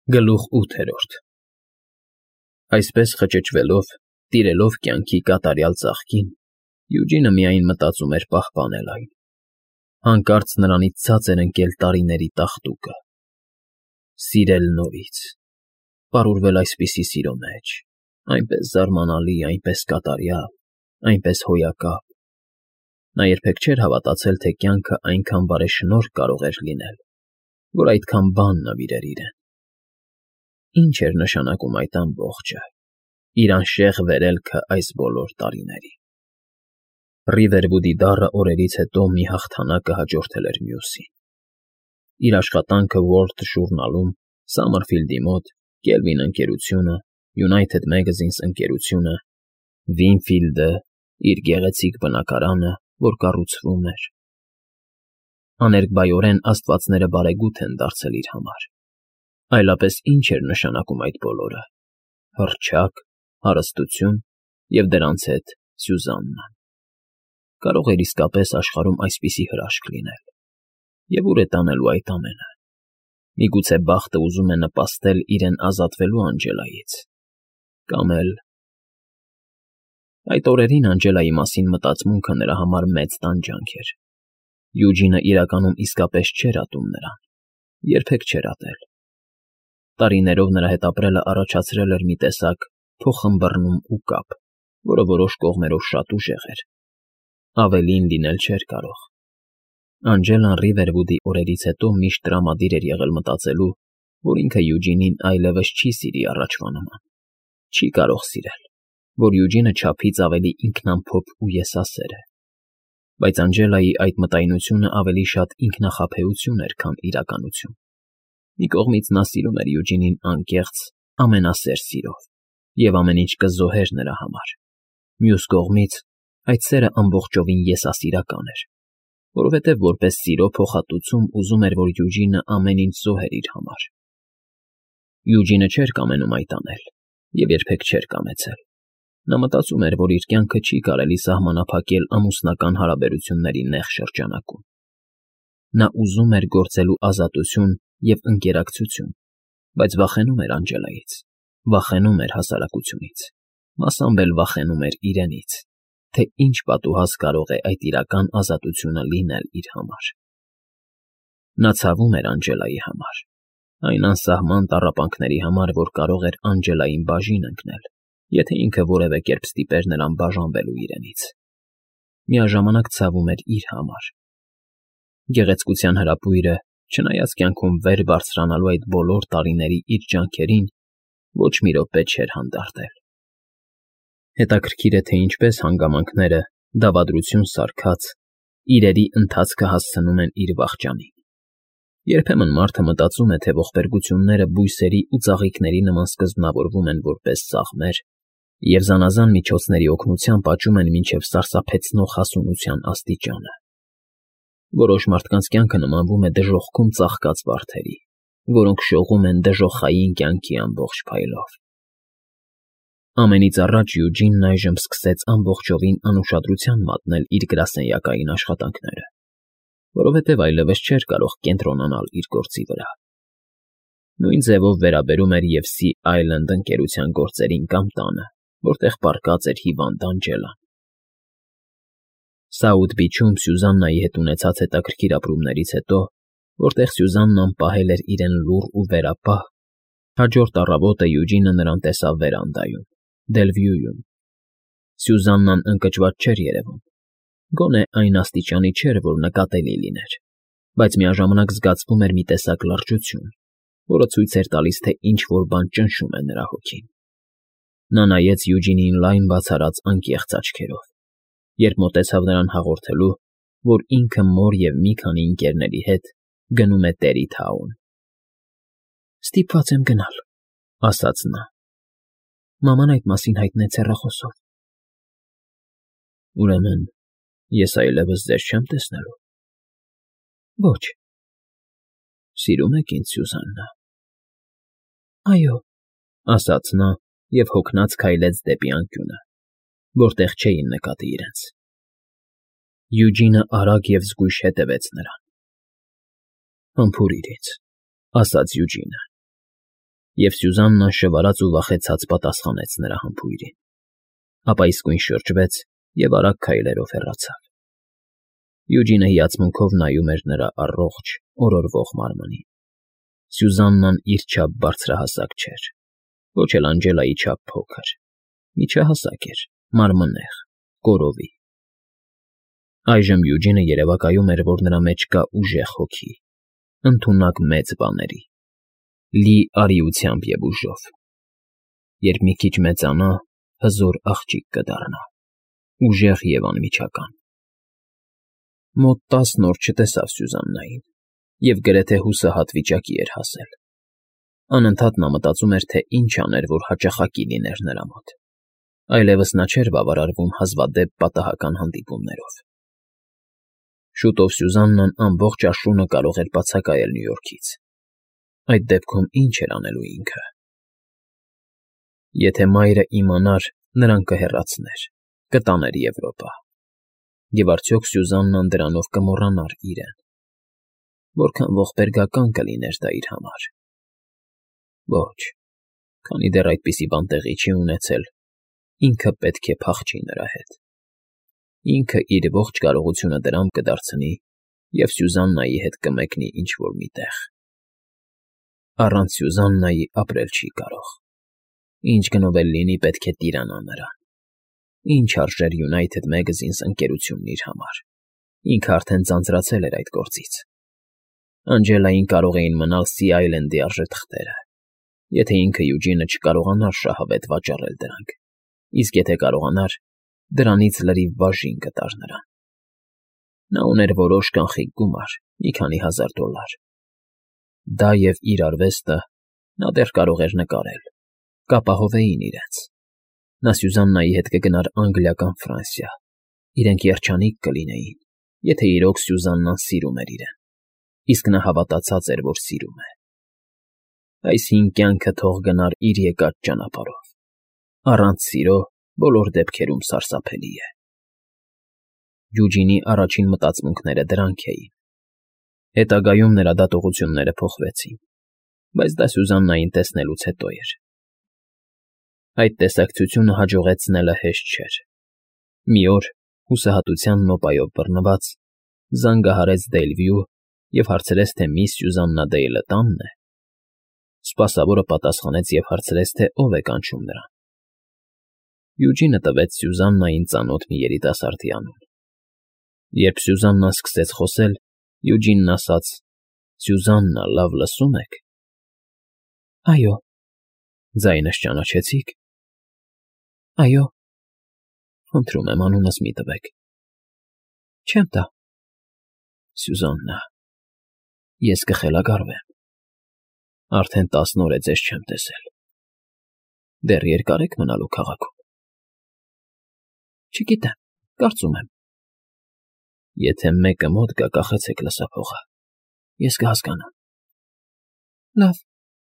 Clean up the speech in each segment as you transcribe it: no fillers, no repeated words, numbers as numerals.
Գլուխ 8 Այսպես խճճվելով, տիրելով կյանքի կատարյալ ծաղկին, Յուջինը միայն մտածում էր պահպանել այն. հանկարծ նրանից ցած էր ընկել տարիների տաղտուկը. սիրել նորից, պարուրվել այսպիսի սիրո մեջ, այնպես զարմանալի, այնպես կատարյալ, այնպես հոյակապ. նա երբեք չէր հավատացել, թե կյանքը այնքան բարեշնորհ կարող էր լինել, որ այդքան բան նվիրեր իրեն. Ինչ էր նշանակում այդ ամբողջը, իր անշեղ վերելքը այս բոլոր տարիների։ Ռիվերվուդի դառը օրերից հետո մի հաղթանակը հաջորդել էր մյուսին։ Իր աշխատանքը World Journal-ում, Summerfield-ի մոտ, Kelvin ընկերությունը, United Magazines ընկերությունը, Winfield-ը, իր գեղեցիկ բնակարանը, որ կառուցվում էր։ Աներկբայորեն աստվածները բարեգութ են դարձել իր համար։ Այլապես ինչ էր նշանակում այդ բոլորը՝ հռչակ, հարստություն և դրանց հետ Սյուզաննան։ Կարող էր իսկապես աշխարհում այսպիսի հրաշք լինել։ Եվ ուր է տանելու այդ ամենը։ Միգուցե բախտը ուզում է նպաստել իրեն ազատվելու Անջելայից։ Կամ էլ… Այդ օրերին Անջելայի մասին մտածմունքը նրա համար մեծ տանջանք էր։ Յուջինը իրականում իսկապես չէր ատում նրան, երբեք չէր ատել։ Տարիներով նրա հետ ապրելը առաջացրել էր մի տեսակ փոխըմբռնում ու կապ, որը որոշ կողմերով շատ ուժեղ էր։ Ավելին լինել չէր կարող։ Անջելան Ռիվերվուդի օրերից հետո միշտ տրամադիր էր եղել մտածելու, որ ինքը Յուջինին այլևս չի սիրի առաջվա նման։ Չի կարող սիրել, որ Յուջինը չափից ավելի ինքնամփոփ ու եսասեր է։ Բայց Անջելայի այդ մտայնությունը ավելի շատ ինքնախաբեություն էր, քան իրականություն։ Մի կողմից նա սիրում էր Յուջինին անկեղծ, ամենասեր սիրով, և ամեն ինչ կզոհեր նրա համար։ Մյուս կողմից այդ սերը ամբողջովին եսասիրական էր, որովհետև որպես սիրո փոխհատուցում ուզում էր, որ Յուջինը ամեն ինչ զոհեր իր համար։ Յուջինը չէր կամենում այդ անել և երբեք չէր կամեցել։ Նա մտածում էր, որ իր կյանքը չի կարելի սահմանափակել ամուսնական հարաբերությունների նեղ շրջանակում։ Նա ուզում էր գործելու ազատություն և ընկերակցություն, բայց վախենում էր Անջելայից, վախենում էր հասարակությունից, մասամբ էլ վախենում էր իրենից, թե ինչ պատուհաս կարող է այդ իրական ազատությունը լինել իր համար։ Նա ցավում էր Անջելայի համար, այն անսահման տառապանքների համար, որ կարող էր Անջելային բաժին ընկնել, եթե ինքը որևէ կերպ ստիպեր նրան բաժանվելու իրենից։ Միաժամանակ ցավում էր իր համար։ Գեղեցկության հրապույրը, չնայած կյանքում վեր բարձրանալու այդ բոլոր տարիների իր ջանքերին, ոչ մի րոպե չէր հանդարտել։ Հետաքրքիր է, թե ինչպես հանգամանքները, դավադրություն սարքած, իրերի ընթացքը հասցնում են իր վախճանին։ Երբեմն մարդը մտածում է, թե ողբերգությունները բույսերի ու ծաղիկների նման սկզբնավորվում են որպես ծաղմեր և զանազան միջոցների օգնությամբ աճում են մինչև սարսափեցնող հասունության աստիճանը։ Որոշ մարդկանց կյանքը նմանվում է դժոխքում ծաղկած վարդերի, որոնք շողում են դժոխային կյանքի ամբողջ փայլով։ Ամենից առաջ Յուջինն այժմ սկսեց ամբողջովին անուշադրության մատնել իր գրասենյակային աշխատանքները, որովհետև այլևս չէր կարող կենտրոնանալ իր գործի վրա։ Նույն ձևով վերաբերում էր և Sea Island ընկերության գործերին կամ տանը, որտեղ պառկած էր հիվանդ Անջելան։ Սաութ Բիչում Սյուզաննայի հետ ունեցած հետաքրքիր ապրումներից հետո, որտեղ Սյուզաննան պահել էր իրեն լուռ ու վերապահ, հաջորդ առավոտը Յուջինը նրան տեսավ վերանդայում, Դելվյուում։ Սյուզաննան ընկճված չէր երևում, գոնե այն աստիճանի չէր, որ նկատելի լիներ, բայց միաժամանակ զգացվում էր մի տեսակ լրջություն, որը ցույց էր տալիս, թե ինչ֊որ բան ճնշում է նրա հոգին։ Նա նայեց Յուջինին լայն բացառած անկեղծ աչքերով, երբ մոտեցավ նրան հաղորդելու, որ ինքը մոր և մի քանի ընկերների հետ գնում է Տերիթաուն։ «Ստիպված եմ գնալ», ֊ ասաց նա։ «Մաման այդ մասին հայտնեց հեռախոսով»։ «Ուրեմն ես այլևս ձեզ չեմ տեսնելու»։ «Ոչ»։ «Սիրում եք ինձ, Սյուզաննա»։ «Այո», ֊ ասաց նա և հոգնած քայլեց դեպի անկյունը, որտեղ չէին նկատի իրենց։ Յուջինը արագ և զգույշ հետևեց նրան։ «Համբուրիր ինձ», ֊ ասաց Յուջինը։ Եվ Սյուզաննան շվարած ու վախեցած պատասխանեց նրա համբույրին, ապա իսկույն շրջվեց և արագ քայլերով հեռացավ։ Յուջինը հիացմունքով նայում էր նրա առողջ, օրորվող մարմնին։ Սյուզաննան իր չափ բարձրահասակ չէր, ոչ էլ Անջելայի չափ փոքր, միջահասակ էր, մարմնեղ, կորովի։ Այժմ Յուջինը երևակայում էր, որ նրա մեջ կա ուժեղ հոգի, ընդունակ մեծ բաների, լի արիությամբ և ուժով։ Երբ մի քիչ մեծանա, հզոր աղջիկ կդառնա, ուժեղ և անմիջական։ Մոտ 10 օր չտեսավ Սյուզաննային և գրեթե հուսահատ վիճակի էր հասել։ Անընդհատ նա մտածում էր, թե ինչ աներ, որ հաճախակի լիներ նրա մոտ։ Այլևս նա չէր բավարարվում հազվադեպ պատահական հանդիպումներով։ Շուտով Սյուզաննան ամբողջ աշունը կարող էր բացակայել Նյու Յորքից։ Այդ դեպքում ինչ էր անելու ինքը։ Եթե մայրը իմանար, նրան կհեռացներ, կտաներ Եվրոպա։ Եվ արդյոք Սյուզաննան դրանով կմոռանար իրեն։ Որքան ողբերգական կլիներ դա իր համար։ Ոչ, քանի դեռ այդպիսի բան տեղի չի ունեցել, ինքը պետք է փախչի նրա հետ։ Ինքը իր ողջ կարողությունը դրամ կդարձնի և Սյուզաննայի հետ կմեկնի ինչ-որ մի տեղ։ Առանց Սյուզաննայի ապրել չի կարող։ Ինչ գնով էլ լինի, պետք է տիրանա նրան։ Ինչ արժեր United Magazines ընկերությունն իր համար։ Ինքը արդեն ձանձրացել էր այդ գործից։ Անջելային կարող էին մնալ Sea Island-ի արժեթղթերը, եթե ինքը Յուջինը չկարողանար շահավետ վաճառել դրանք, իսկ եթե կարողանար, դրանից լրիվ բաժին կտար նրան։ Նա ուներ որոշ կանխիկ գումար, մի քանի $1000։ Դա և իր արվեստը նա դեռ կարող էր նկարել, կապահովեին իրենց։ Նա Սյուզաննայի հետ կգնար Անգլիա կամ Ֆրանսիա, իրենք երջանիկ կլինեին, եթե իրոք Սյուզաննան սիրում էր իրեն, իսկ նա հավատացած էր, որ սիրում է։ Այս հին կյանքը թող գնար իր եկած ճանապարհով, առանց սիրո բոլոր դեպքերում սարսափելի է։ Յուջինի առաջին մտածմունքները դրանք էին։ Հետագայում նրա դատողությունները փոխվեցին, բայց դա Սյուզաննային տեսնելուց հետո էր։ Այդ տեսակցությունը հաջողեցնելը հեշտ չէր։ Մի օր, հուսահատության նոպայով բռնված, զանգահարեց Դեյլվյու և հարցրեց, թե միս Սյուզաննա Դեյլը տանն է։ Սպասավորը պատասխանեց և հարցրեց, թե ով է կանչում նրան։ Յուջինը տվեց Սյուզաննային ծանոթ մի երիտասարդի անուն։ Երբ Սյուզաննան սկսեց խոսել, Յուջինն ասաց. «Սյուզաննա, լավ լսո՞ւմ եք»։ Այո։ Ձայնս ճանաչեցի՞ք։ Այո։ Խնդրում եմ, անունս մի տվեք։ Չեմ տա։ Սյուզաննա, ես կխելագարվեմ։ Արդեն 10 օր է ձեզ չեմ տեսել։ Դեռ երկա՞ր եք մնալու քաղաքում։ Չգիտեմ, կարծում եմ։ Եթե մեկը մոտ գա, կախեցեք լսափողը, ես կհասկանամ։ Լավ։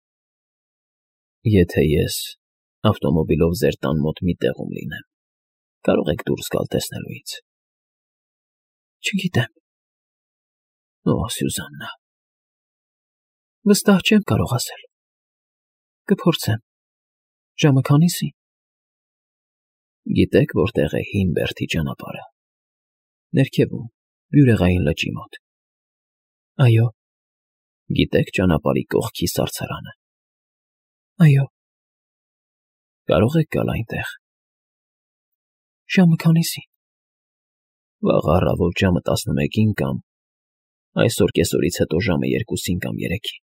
Եթե ես ավտոմոբիլով ձեր տան մոտ մի տեղում լինեմ, կարող եք դուրս գալ տեսնելու ինձ։ Չգիտեմ։ Օ, Սյուզաննա։ Վստահ չեմ կարող ասել։ Կփորձեմ։ Ժամը քանիսի։ Գիտեք, որտեղ է հին Բերթի ճանապարհը։ Ներքևում, Բյուրեղային լճի մոտ։ Այո։ Գիտեք ճանապարհի կողքի սարսարանը։ Այո։ Կարող եք գալ այնտեղ։ Ժամը քանիսի։ Վաղ առավոտ ժամը 11-ին կամ այսօր կեսօրից հետո ժամը 2-ին կամ 3-ին։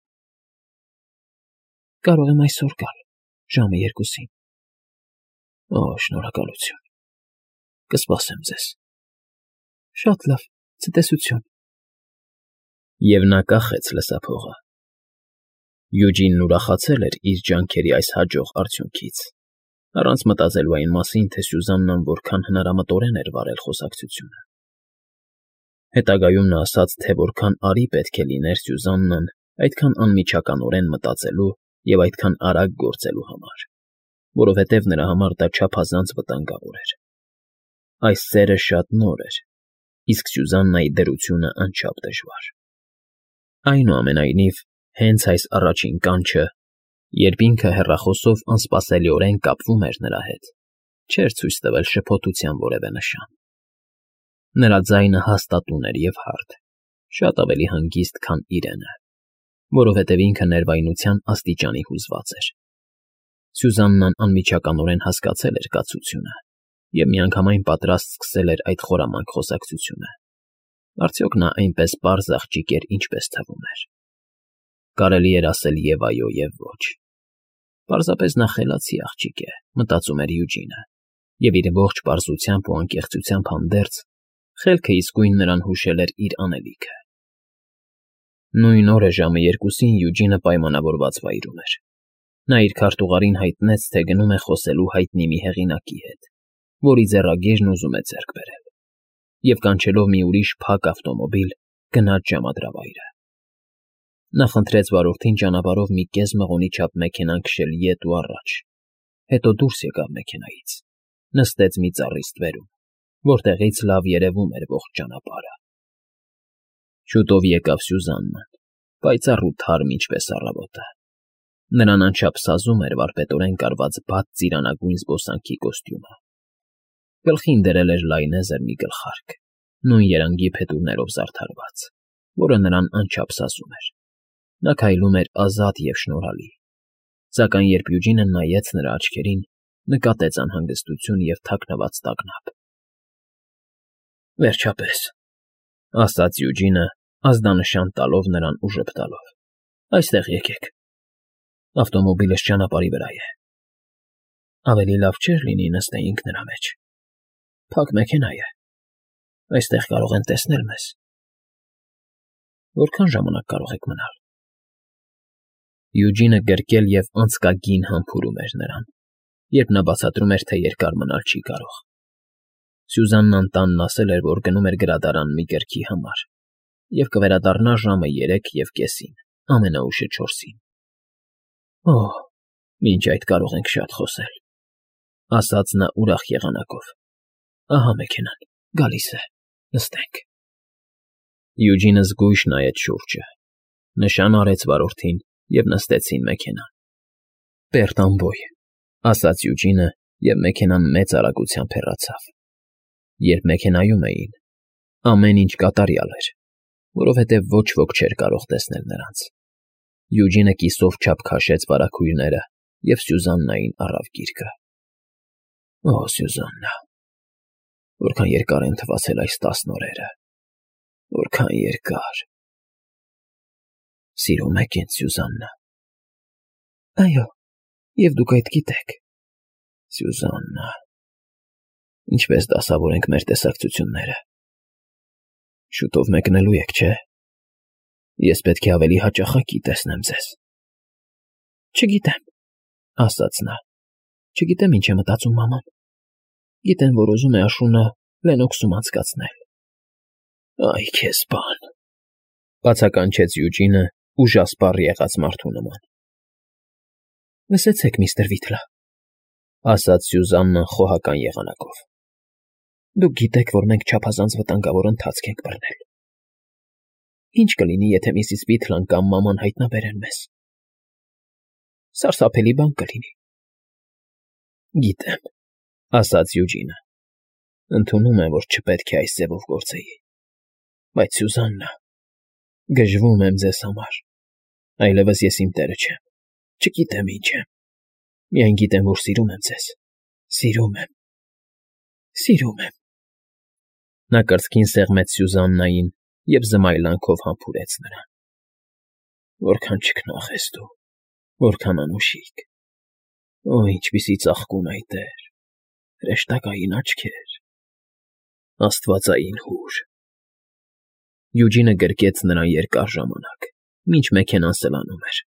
Կարող եմ այսօր գալ, ժամը 2-ին։ Օ, շնորհակալություն։ Կսպասեմ ձեզ։ Շատ լավ, ցտեսություն։ Եվ նա կախեց լսափողը։ Յուջինն ուրախացել էր իր ջանքերի այս հաջող արդյունքից, առանց մտածելու այն մասին, թե Սյուզաննան որքան հնարամտորեն էր վարել խոսակցությունը։ Հետագայում նա ասաց, թե որքան արի պետք է լիներ Սյուզաննան այդքան անմիջականորեն մտածելու և այդքան արագ գործելու համար, որովհետև նրա համար դա չափազանց վտանգավոր էր։ Այս սերը շատ նոր էր, իսկ Սյուզաննայի դրությունը անչափ դժվար։ Այնուամենայնիվ, հենց այս առաջին կանչը Երբ ինքը հեռախոսով անսպասելիորեն կապվում էր նրա հետ, չէր ցույց տվել շփոթության որևէ նշան։ Նրա ձայնը հաստատուն էր և հարթ, շատ ավելի հանգիստ, քան իրենը, որովհետև ինքը ներվայնության աստիճանի հուզված էր։ Սյուզաննան անմիջականորեն հասկացել էր կացությունը և միանգամայն պատրաստ սկսել էր այդ խորամանկ խոսակցությունը։ Արդյոք նա այնպես պարզ աղջիկ էր, ինչպես թվում էր։ Կարելի էր ասել և այո, և ոչ։ Պարզապես նա խելացի աղջիկ է, մտածում էր Յուջինը, և իր ողջ պարզությամբ ու անկեղծությամբ հանդերձ, խելքը իսկույն նրան հուշել էր իր անելիքը։ Նույն օրը ժամը 2-ին Յուջինը պայմանավորված վայրում էր։ Նա իր քարտուղարին հայտնեց, թե գնում է խոսելու հայտնի մի հեղինակի հետ, որի ձեռագիրն ուզում է ձեռք բերել, և կանչելով մի ուրիշ փակ ավտոմոբիլ, գնաց ժամադրավայրը։ Նա խնդրեց վարորդին ճանապարհով մի կես մղոնի չափ մեքենան քշել ետ ու առաջ, հետո դուրս եկավ մեքենայից, նստեց մի ծառի ստվերում, որտեղից լավ երևում էր ողջ ճանապարհը։ Շուտով եկավ Սյուզաննան, պայծառ ու թարմ ինչպես առավոտը։ Նրան անչափ սազում էր վարպետորեն կարված բաց ծիրանագույն զբոսանքի կոստյումը։ Գլխին դրել էր լայնեզր մի գլխարկ, նույն երանգի փետուրներով զարդարված, որը նրան անչափ սազում էր։ Նա քայլում էր ազատ և շնորհալի, սակայն երբ Յուջինը նայեց նրա աչքերին, նկատեց անհանգստություն և թաքնված տագնապ։ Վերջապես, ասաց Յուջինը, ազդանշան տալով նրան ու ժպտալով, այստեղ եկեք։ Ավտոմոբիլս ճանապարհի վրա է։ Ավելի լավ չէր լինի նստեինք նրա մեջ։ Փակ մեքենա է։ Այստեղ կարող են տեսնել մեզ։ Որքան ժամանակ կարող եք մնալ։ Յուջինը գրկել և անցկագին համբուրում էր նրան, երբ նա բացատրում էր, թե երկար մնալ չի կարող։ Սյուզաննան տանն ասել էր, որ գնում էր գրադարան մի գրքի համար և կվերադառնա ժամը 3:30, ամենաուշը 4-ին։ Օհ, մինչ այդ կարող ենք շատ խոսել, ասաց նա ուրախ եղանակով։ Ահա մեքենան, գալիս է, նստենք։ Յուջինը զգույշ նայեց շուրջը, նշան արեց վարորդին և նստեցին մեքենան։ Պերտ ամբոյ, ասաց Յուջինը, և մեքենան մեծ արագությամբ հեռացավ։ Երբ մեքենայում էին, ամեն ինչ կատարյալ էր, որովհետև ոչ ոք չէր կարող տեսնել նրանց։ Յուջինը կիսով չափ քաշեց վարագույրները և Սյուզաննային առավ գիրկը։ Օ, Սյուզաննա, որքան երկար են թվացել այս 10 օրերը, որքան երկար։ Սիրում եք ինձ, Սյուզաննա։ Այո, և դուք այդ գիտեք։ Սյուզաննա, ինչպես դասավորենք մեր տեսակցությունները։ Շուտով մեկնելու եք, չէ՞։ Ես պետք է ավելի հաճախակի տեսնեմ ձեզ։ Չգիտեմ, ասաց նա։ Չգիտեմ ինչ է մտածում մաման։ Գիտեմ, որ ուզում է աշունը Լենոքսում անցկացնել։ Այ քեզ բան, բացականչեց Յուջինը ուժասպառ եղած մարդու նման։ Լսեցեք, միստր Վիթլա, ասաց Սյուզաննան խոհական եղանակով։ Դուք գիտեք, որ մենք չափազանց վտանգավոր ընթացք ենք բռնել։ Ինչ կլինի, եթե միսիս Վիթլան կամ մաման հայտնաբերեն մեզ։ Սարսափելի բան կլինի։ Գիտեմ, ասաց Յուջինը։ Ընդունում եմ, որ չպետք է այս ձևով գործեի։ Բայց Սյուզաննա, գժվում եմ ձեզ համար։ Այլևս ես իմ տերը չեմ։ Չգիտեմ ինչ եմ։ Միայն գիտեմ, որ սիրում եմ ձեզ։ Սիրում եմ։ Սիրում եմ։ Նա կրծքին սեղմեց Սյուզաննային և զմայլանքով համբուրեց նրան։ Որքան չքնաղ ես դու, որքան անուշիկ։ Օ, ինչպիսի ծաղկուն այ տեր, հրեշտակային աչքեր, աստվածային հուր։ Յուջինը գրկեց նրան երկար ժամանակ, մինչ մեքենան սլանում էր։